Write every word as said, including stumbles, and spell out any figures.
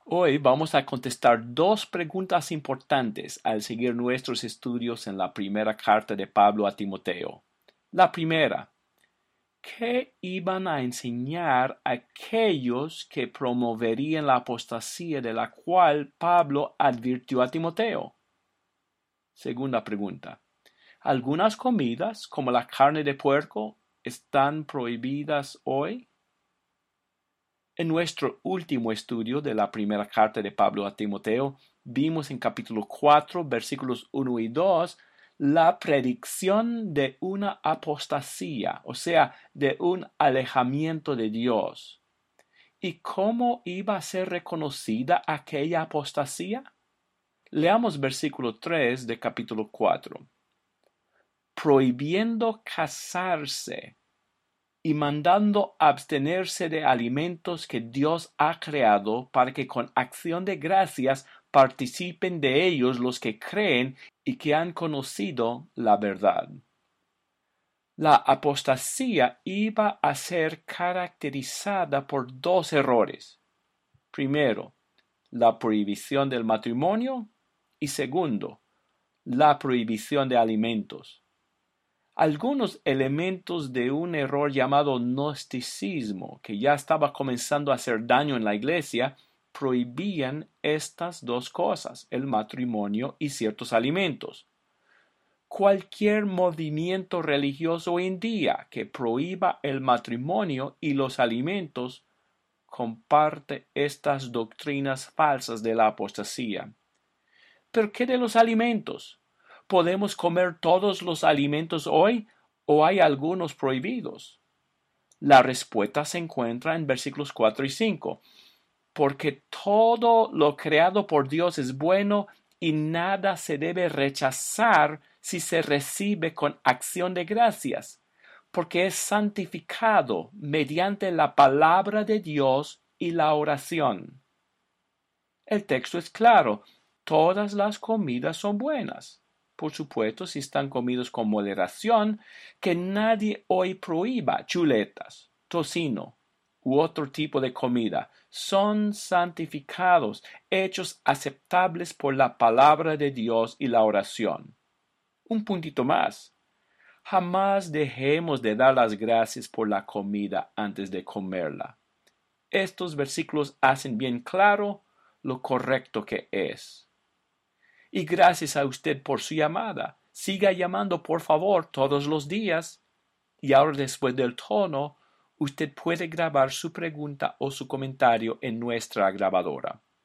Hoy vamos a contestar dos preguntas importantes al seguir nuestros estudios en la primera carta de Pablo a Timoteo. La primera, ¿qué iban a enseñar aquellos que promoverían la apostasía de la cual Pablo advirtió a Timoteo? Segunda pregunta, ¿algunas comidas, como la carne de puerco, están prohibidas hoy? En nuestro último estudio de la primera carta de Pablo a Timoteo, vimos en capítulo cuatro, versículos uno y dos, la predicción de una apostasía, o sea, de un alejamiento de Dios. ¿Y cómo iba a ser reconocida aquella apostasía? Leamos versículo tres de capítulo cuatro. Prohibiendo casarse y mandando abstenerse de alimentos que Dios ha creado para que con acción de gracias participen de ellos los que creen y que han conocido la verdad. La apostasía iba a ser caracterizada por dos errores. Primero, la prohibición del matrimonio y segundo, la prohibición de alimentos. Algunos elementos de un error llamado gnosticismo, que ya estaba comenzando a hacer daño en la iglesia, prohibían estas dos cosas, el matrimonio y ciertos alimentos. Cualquier movimiento religioso hoy en día que prohíba el matrimonio y los alimentos comparte estas doctrinas falsas de la apostasía. ¿Pero qué de los alimentos? ¿Podemos comer todos los alimentos hoy o hay algunos prohibidos? La respuesta se encuentra en versículos cuatro y cinco. Porque todo lo creado por Dios es bueno y nada se debe rechazar si se recibe con acción de gracias, porque es santificado mediante la palabra de Dios y la oración. El texto es claro. Todas las comidas son buenas. Por supuesto, si están comidos con moderación, que nadie hoy prohíba chuletas, tocino u otro tipo de comida. Son santificados, hechos aceptables por la palabra de Dios y la oración. Un puntito más. Jamás dejemos de dar las gracias por la comida antes de comerla. Estos versículos hacen bien claro lo correcto que es. Y gracias a usted por su llamada. Siga llamando, por favor, todos los días. Y ahora, después del tono, usted puede grabar su pregunta o su comentario en nuestra grabadora.